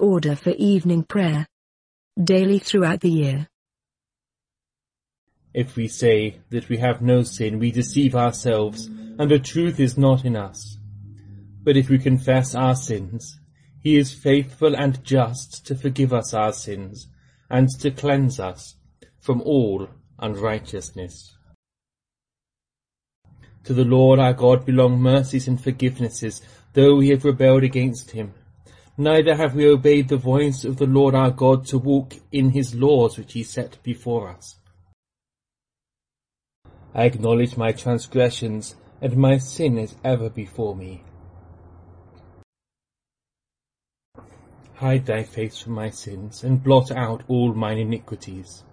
order for evening prayer. Daily throughout the year. If we say that we have no sin, we deceive ourselves, and the truth is not in us. But if we confess our sins, he is faithful and just to forgive us our sins, and to cleanse us from all unrighteousness. To the Lord our God belong mercies and forgivenesses, though we have rebelled against him. Neither have we obeyed the voice of the Lord our God to walk in his laws which he set before us. I acknowledge my transgressions, and my sin is ever before me. Hide thy face from my sins, and blot out all mine iniquities.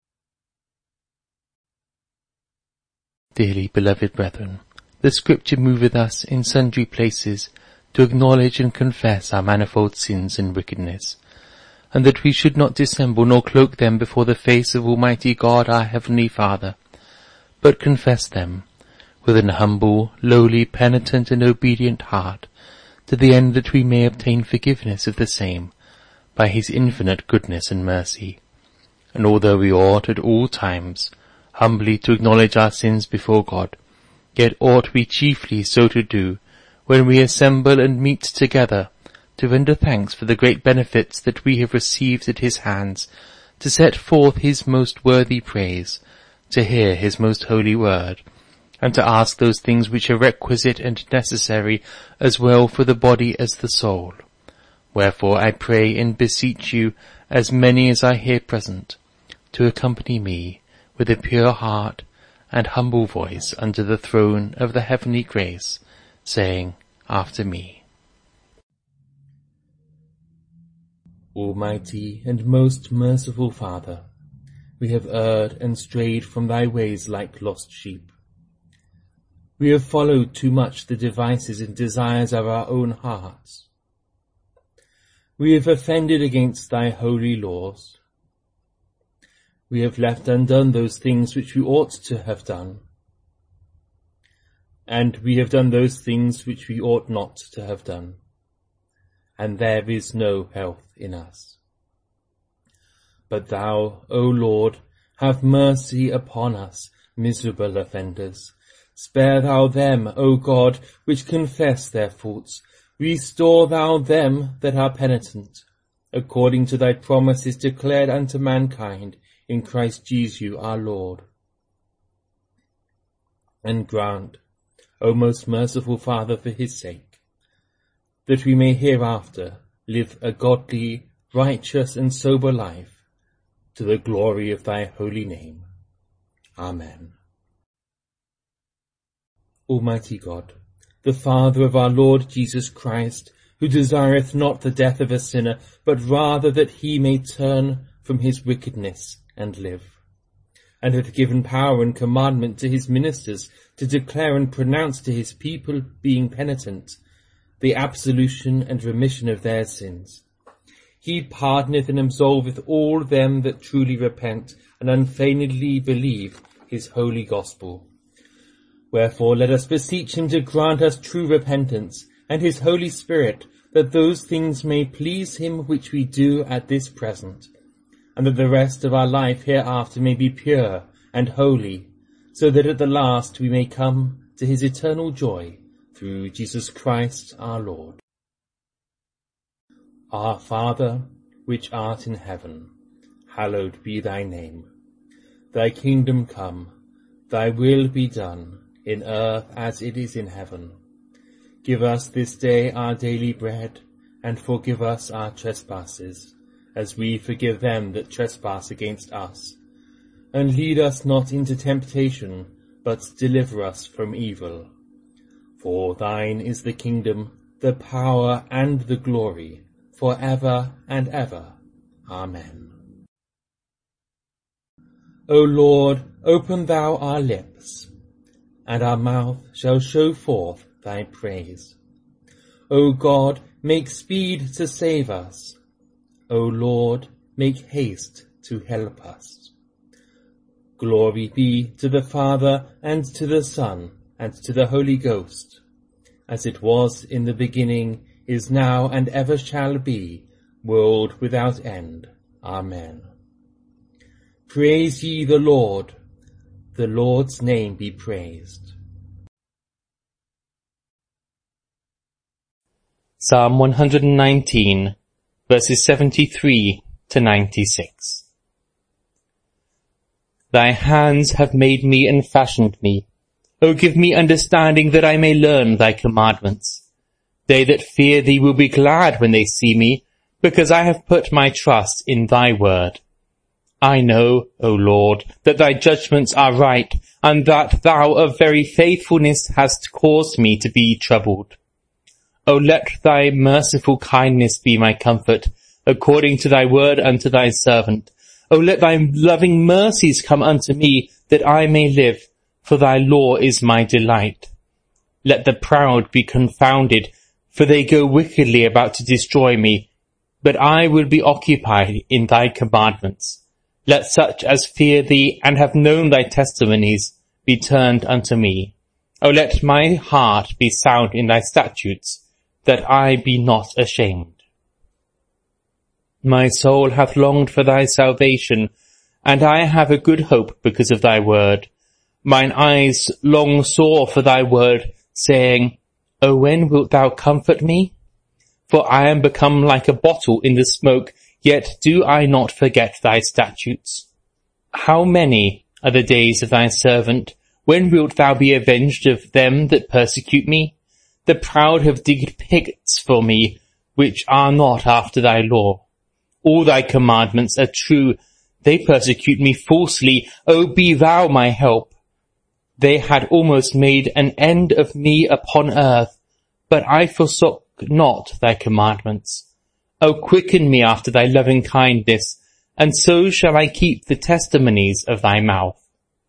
Dearly beloved brethren, the Scripture moveth us in sundry places to acknowledge and confess our manifold sins and wickedness, and that we should not dissemble nor cloak them before the face of Almighty God our Heavenly Father, but confess them with an humble, lowly, penitent and obedient heart, to the end that we may obtain forgiveness of the same by his infinite goodness and mercy. And although we ought at all times humbly to acknowledge our sins before God, yet ought we chiefly so to do when we assemble and meet together to render thanks for the great benefits that we have received at his hands, to set forth his most worthy praise, to hear his most holy word, and to ask those things which are requisite and necessary as well for the body as the soul. Wherefore I pray and beseech you, as many as are here present, to accompany me with a pure heart and humble voice unto the throne of the heavenly grace, saying after me, Almighty and most merciful Father, we have erred and strayed from thy ways like lost sheep. We have followed too much the devices and desires of our own hearts. We have offended against thy holy laws. We have left undone those things which we ought to have done. And we have done those things which we ought not to have done. And there is no health in us. But thou, O Lord, have mercy upon us, miserable offenders. Spare thou them, O God, which confess their faults. Restore thou them that are penitent, according to thy promises declared unto mankind in Christ Jesus our Lord. And grant, O most merciful Father, for his sake, that we may hereafter live a godly, righteous and sober life, to the glory of thy holy name. Amen. Almighty God, the Father of our Lord Jesus Christ, who desireth not the death of a sinner, but rather that he may turn from his wickedness and live, and hath given power and commandment to his ministers to declare and pronounce to his people, being penitent, the absolution and remission of their sins. He pardoneth and absolveth all them that truly repent and unfeignedly believe his holy gospel. Wherefore let us beseech him to grant us true repentance, and his Holy Spirit, that those things may please him which we do at this present, and that the rest of our life hereafter may be pure and holy, so that at the last we may come to his eternal joy, through Jesus Christ our Lord. Our Father, which art in heaven, hallowed be thy name. Thy kingdom come, thy will be done, in earth as it is in heaven. Give us this day our daily bread, and forgive us our trespasses, as we forgive them that trespass against us. And lead us not into temptation, but deliver us from evil. For thine is the kingdom, the power, and the glory, for ever and ever. Amen. O Lord, open thou our lips, and our mouth shall show forth thy praise. O God, make speed to save us. O Lord, make haste to help us. Glory be to the Father, and to the Son, and to the Holy Ghost, as it was in the beginning, is now, and ever shall be, world without end. Amen. Praise ye the Lord's name be praised. Psalm 119, verses 73 to 96. Thy hands have made me and fashioned me. O give me understanding that I may learn thy commandments. They that fear thee will be glad when they see me, because I have put my trust in thy word. I know, O Lord, that thy judgments are right, and that thou of very faithfulness hast caused me to be troubled. O let thy merciful kindness be my comfort, according to thy word unto thy servant. O let thy loving mercies come unto me, that I may live, for thy law is my delight. Let the proud be confounded, for they go wickedly about to destroy me, but I will be occupied in thy commandments. Let such as fear thee and have known thy testimonies be turned unto me. O let my heart be sound in thy statutes, that I be not ashamed. My soul hath longed for thy salvation, and I have a good hope because of thy word. Mine eyes long saw for thy word, saying, O when wilt thou comfort me? For I am become like a bottle in the smoke, yet do I not forget thy statutes. How many are the days of thy servant? When wilt thou be avenged of them that persecute me? The proud have digged pits for me, which are not after thy law. All thy commandments are true. They persecute me falsely. O be thou my help. They had almost made an end of me upon earth, but I forsook not thy commandments. O quicken me after thy loving kindness, and so shall I keep the testimonies of thy mouth.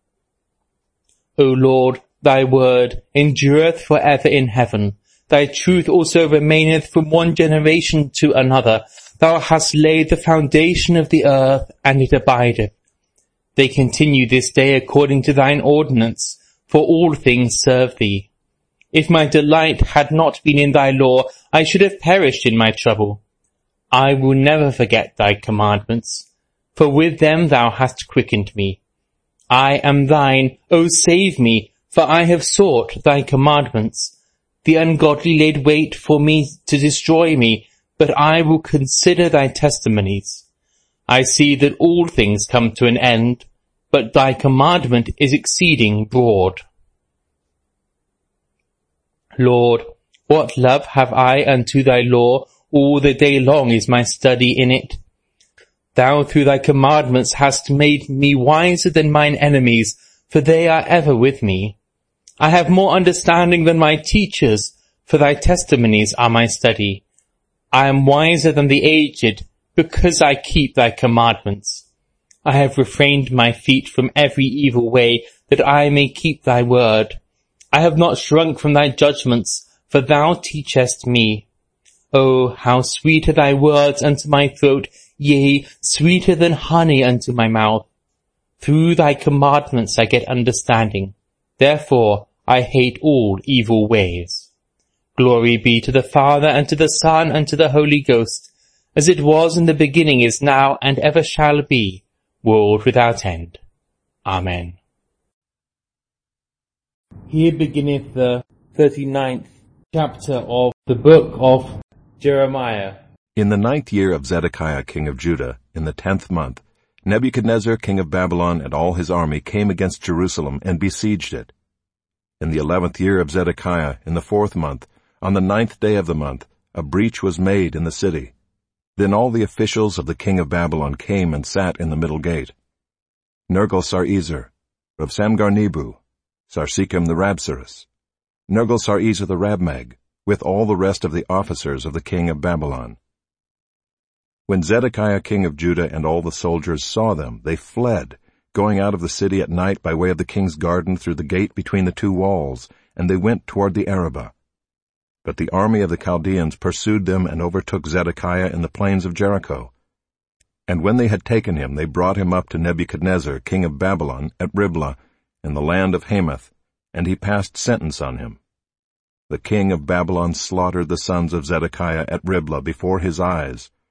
O Lord, thy word endureth for ever in heaven. Thy truth also remaineth from one generation to another. Thou hast laid the foundation of the earth, and it abideth. They continue this day according to thine ordinance, for all things serve thee. If my delight had not been in thy law, I should have perished in my trouble. I will never forget thy commandments, for with them thou hast quickened me. I am thine, O save me, for I have sought thy commandments. The ungodly laid wait for me to destroy me, but I will consider thy testimonies. I see that all things come to an end, but thy commandment is exceeding broad. Lord, what love have I unto thy law? All the day long is my study in it. Thou through thy commandments hast made me wiser than mine enemies, for they are ever with me. I have more understanding than my teachers, for thy testimonies are my study. I am wiser than the aged, because I keep thy commandments. I have refrained my feet from every evil way, that I may keep thy word. I have not shrunk from thy judgments, for thou teachest me. O, how sweet are thy words unto my throat, yea, sweeter than honey unto my mouth. Through thy commandments I get understanding. Therefore I hate all evil ways. Glory be to the Father, and to the Son, and to the Holy Ghost, as it was in the beginning, is now, and ever shall be, world without end. Amen. Here beginneth the 39th chapter of the book of Jeremiah. In the 9th year of Zedekiah king of Judah, in the 10th month, Nebuchadnezzar king of Babylon and all his army came against Jerusalem and besieged it. In the 11th year of Zedekiah, in the 4th month, on the 9th day of the month, a breach was made in the city. Then all the officials of the king of Babylon came and sat in the middle gate. Nergal-Sarezer, of Samgar-Nebu, Sarsekim the Rabsaris, Nergal-Sarezer the Rabmag, with all the rest of the officers of the king of Babylon. When Zedekiah king of Judah and all the soldiers saw them, they fled, going out of the city at night by way of the king's garden through the gate between the two walls, and they went toward the Arabah. But the army of the Chaldeans pursued them and overtook Zedekiah in the plains of Jericho. And when they had taken him, they brought him up to Nebuchadnezzar king of Babylon at Riblah, in the land of Hamath, and he passed sentence on him. The king of Babylon slaughtered the sons of Zedekiah at Riblah before his eyes,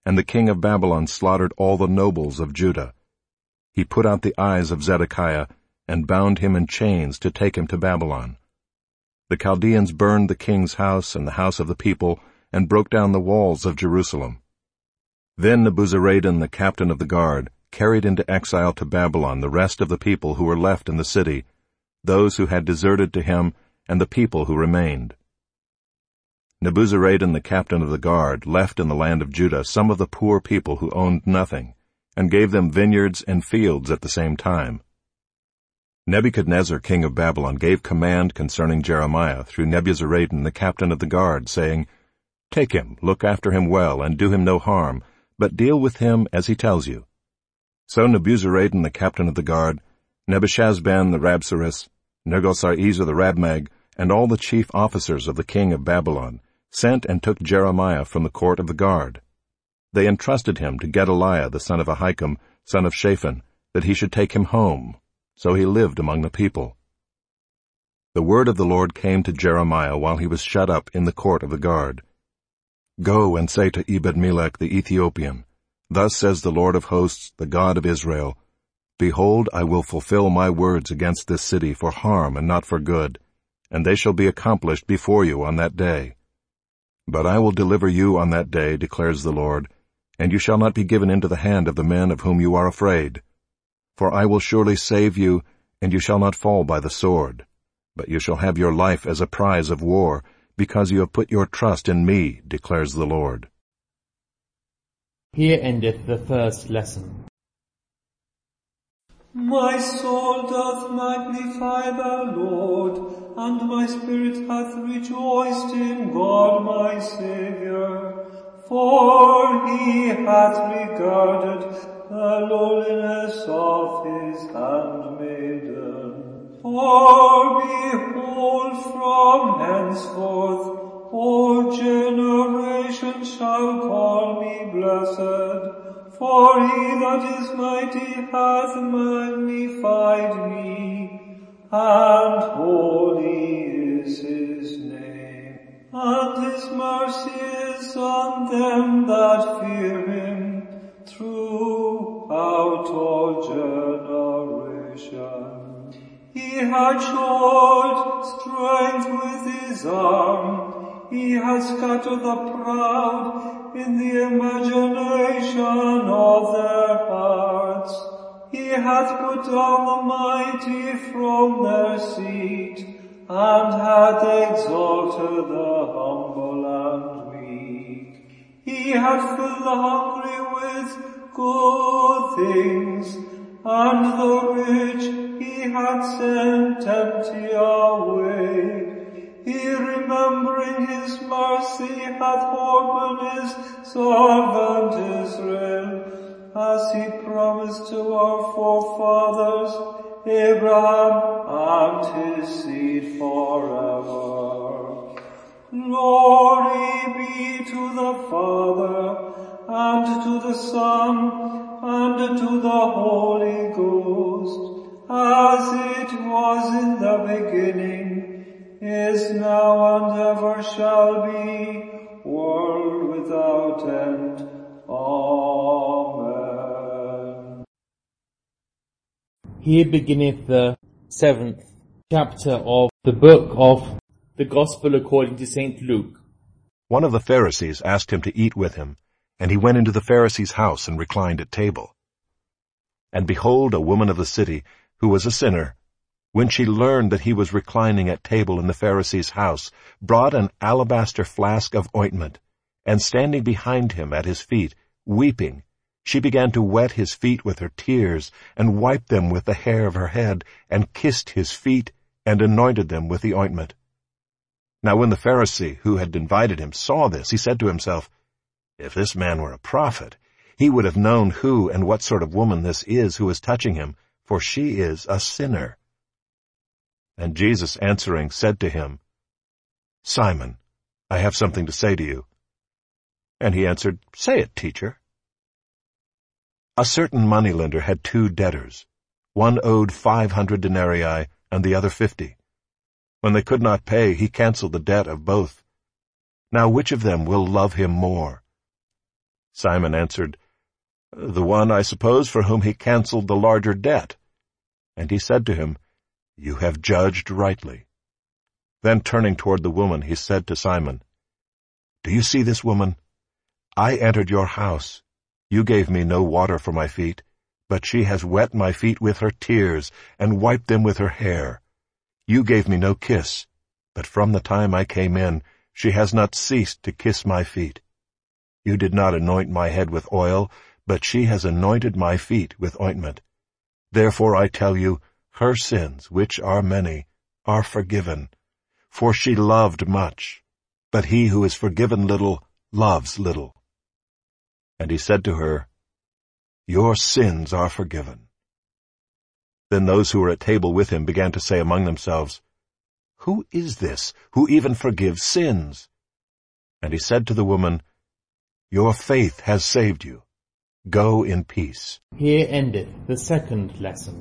and the king of Babylon slaughtered all the nobles of Judah. He put out the eyes of Zedekiah and bound him in chains to take him to Babylon. The Chaldeans burned the king's house and the house of the people and broke down the walls of Jerusalem. Then Nebuzaradan, the captain of the guard, carried into exile to Babylon the rest of the people who were left in the city, those who had deserted to him and the people who remained. Nebuzaradan, the captain of the guard, left in the land of Judah some of the poor people who owned nothing, and gave them vineyards and fields at the same time. Nebuchadnezzar, king of Babylon, gave command concerning Jeremiah through Nebuzaradan, the captain of the guard, saying, "Take him, look after him well, and do him no harm, but deal with him as he tells you." So Nebuzaradan, the captain of the guard, Nebuchadnezzar the Rabsaris, Nergal-Sarezer the Rabmag, and all the chief officers of the king of Babylon, sent and took Jeremiah from the court of the guard. They entrusted him to Gedaliah the son of Ahikam, son of Shaphan, that he should take him home. So he lived among the people. The word of the Lord came to Jeremiah while he was shut up in the court of the guard. "Go and say to Ebed-Melech the Ethiopian, Thus says the Lord of hosts, the God of Israel, Behold, I will fulfill my words against this city for harm and not for good, and they shall be accomplished before you on that day. But I will deliver you on that day, declares the Lord, and you shall not be given into the hand of the men of whom you are afraid. For I will surely save you, and you shall not fall by the sword, but you shall have your life as a prize of war, because you have put your trust in me, declares the Lord." Here endeth the first lesson. My soul doth magnify the Lord, and my spirit hath rejoiced in God my Saviour. For he hath regarded the lowliness of his handmaiden. For behold, from henceforth all generations shall call me blessed. For he that is mighty hath magnified me, and holy is his name. And his mercy is on them that fear him throughout all generations. He hath showed strength with his arm. He hath scattered the proud in the imagination of their hearts. He hath put down the mighty from their seat, and hath exalted the humble and meek. He hath filled the hungry with good things, and the rich he hath sent empty away. He, remembering his mercy, hath opened his servant Israel, as he promised to our forefathers, Abraham and his seed forever. Glory be to the Father, and to the Son, and to the Holy Ghost, as it was in the beginning, is now and ever shall be, world without end. Amen. Here beginneth the 7th chapter of the book of the Gospel according to St. Luke. One of the Pharisees asked him to eat with him, and he went into the Pharisee's house and reclined at table. And behold, a woman of the city, who was a sinner, when she learned that he was reclining at table in the Pharisee's house, brought an alabaster flask of ointment, and standing behind him at his feet, weeping, she began to wet his feet with her tears, and wiped them with the hair of her head, and kissed his feet, and anointed them with the ointment. Now when the Pharisee who had invited him saw this, he said to himself, "If this man were a prophet, he would have known who and what sort of woman this is who is touching him, for she is a sinner." And Jesus answering said to him, "Simon, I have something to say to you." And he answered, "Say it, teacher." A certain moneylender had 2 debtors. One owed 500 denarii and the other 50. When they could not pay, he canceled the debt of both. Now which of them will love him more? Simon answered, "The one, I suppose, for whom he canceled the larger debt." And he said to him, "You have judged rightly." Then turning toward the woman, he said to Simon, "Do you see this woman? I entered your house. You gave me no water for my feet, but she has wet my feet with her tears and wiped them with her hair. You gave me no kiss, but from the time I came in, she has not ceased to kiss my feet. You did not anoint my head with oil, but she has anointed my feet with ointment. Therefore I tell you, her sins, which are many, are forgiven, for she loved much. But he who is forgiven little loves little." And he said to her, "Your sins are forgiven." Then those who were at table with him began to say among themselves, "Who is this who even forgives sins?" And he said to the woman, "Your faith has saved you. Go in peace." Here endeth the second lesson.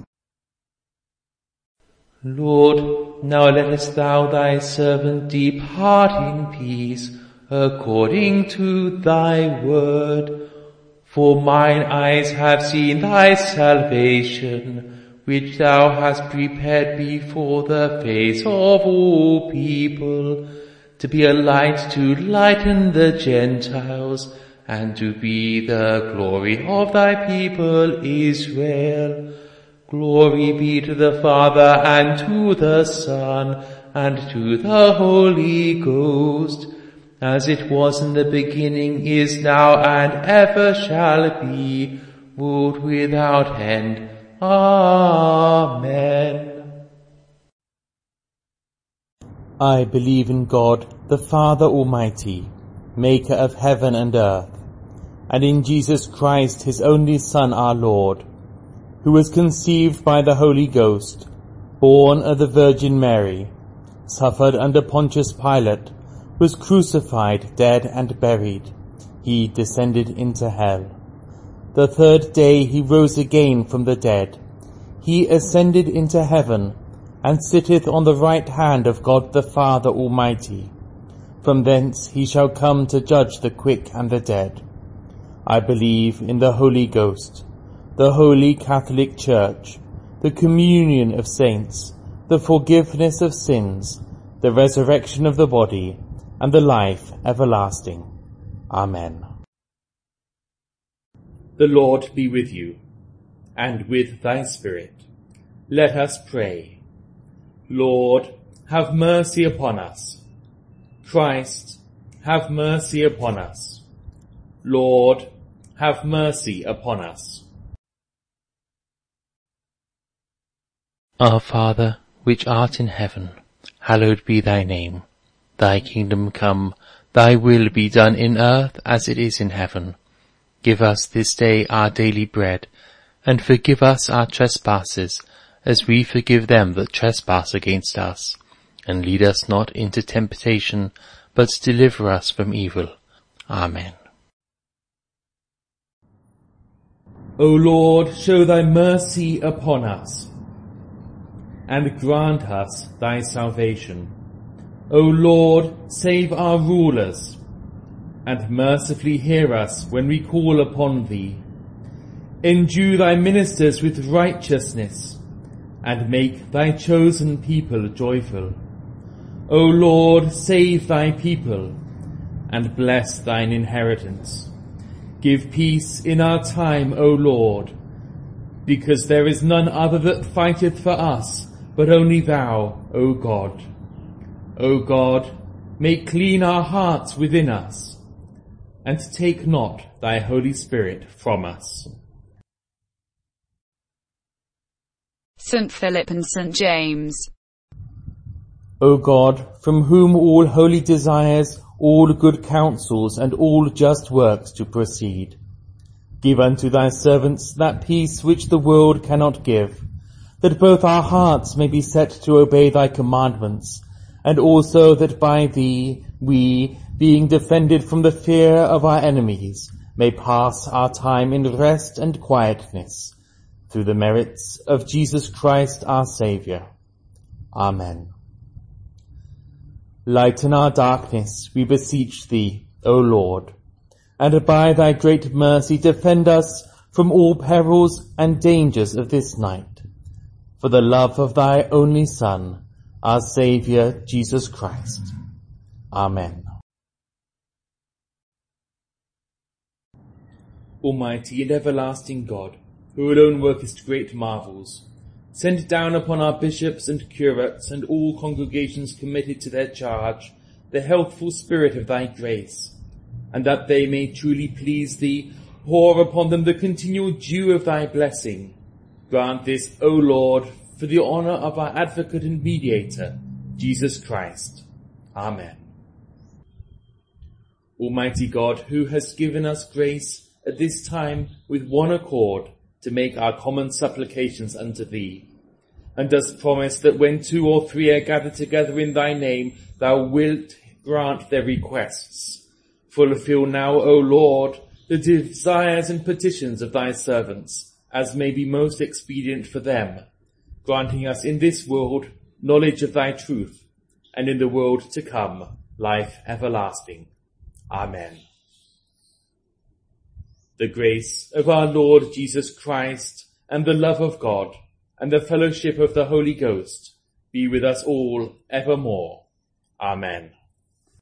Lord, now lettest thou thy servant depart in peace, according to thy word. For mine eyes have seen thy salvation, which thou hast prepared before the face of all people, to be a light to lighten the Gentiles, and to be the glory of thy people Israel. Glory be to the Father, and to the Son, and to the Holy Ghost, as it was in the beginning, is now, and ever shall be, world without end. Amen. I believe in God, the Father Almighty, maker of heaven and earth, and in Jesus Christ, his only Son, our Lord, who was conceived by the Holy Ghost, born of the Virgin Mary, suffered under Pontius Pilate, was crucified, dead, and buried. He descended into hell. The third day he rose again from the dead. He ascended into heaven, and sitteth on the right hand of God the Father Almighty. From thence he shall come to judge the quick and the dead. I believe in the Holy Ghost, the Holy Catholic Church, the communion of saints, the forgiveness of sins, the resurrection of the body, and the life everlasting. Amen. The Lord be with you, and with thy spirit. Let us pray. Lord, have mercy upon us. Christ, have mercy upon us. Lord, have mercy upon us. Our Father, which art in heaven, hallowed be thy name. Thy kingdom come, thy will be done in earth as it is in heaven. Give us this day our daily bread, and forgive us our trespasses, as we forgive them that trespass against us. And lead us not into temptation, but deliver us from evil. Amen. O Lord, show thy mercy upon us, and grant us thy salvation. O Lord, save our rulers, and mercifully hear us when we call upon thee. Endue thy ministers with righteousness, and make thy chosen people joyful. O Lord, save thy people, and bless thine inheritance. Give peace in our time, O Lord, because there is none other that fighteth for us, but only thou, O God. O God, make clean our hearts within us, and take not thy Holy Spirit from us. St. Philip and St. James. O God, from whom all holy desires, all good counsels, and all just works do proceed, give unto thy servants that peace which the world cannot give, that both our hearts may be set to obey thy commandments, and also that by thee we, being defended from the fear of our enemies, may pass our time in rest and quietness, through the merits of Jesus Christ our Saviour. Amen. Lighten our darkness, we beseech thee, O Lord. and by thy great mercy defend us from all perils and dangers of this night, for the love of thy only Son, our Saviour, Jesus Christ. Amen. Almighty and everlasting God, who alone workest great marvels, send down upon our bishops and curates and all congregations committed to their charge the healthful spirit of thy grace, and that they may truly please thee, pour upon them the continual dew of thy blessing. Grant this, O Lord, for the honour of our advocate and mediator, Jesus Christ. Amen. Almighty God, who hast given us grace at this time with one accord to make our common supplications unto thee, and dost promise that when 2 or 3 are gathered together in thy name, thou wilt grant their requests. Fulfill now, O Lord, the desires and petitions of thy servants, as may be most expedient for them, granting us in this world knowledge of thy truth, and in the world to come life everlasting. Amen. The grace of our Lord Jesus Christ, and the love of God, and the fellowship of the Holy Ghost be with us all evermore. Amen.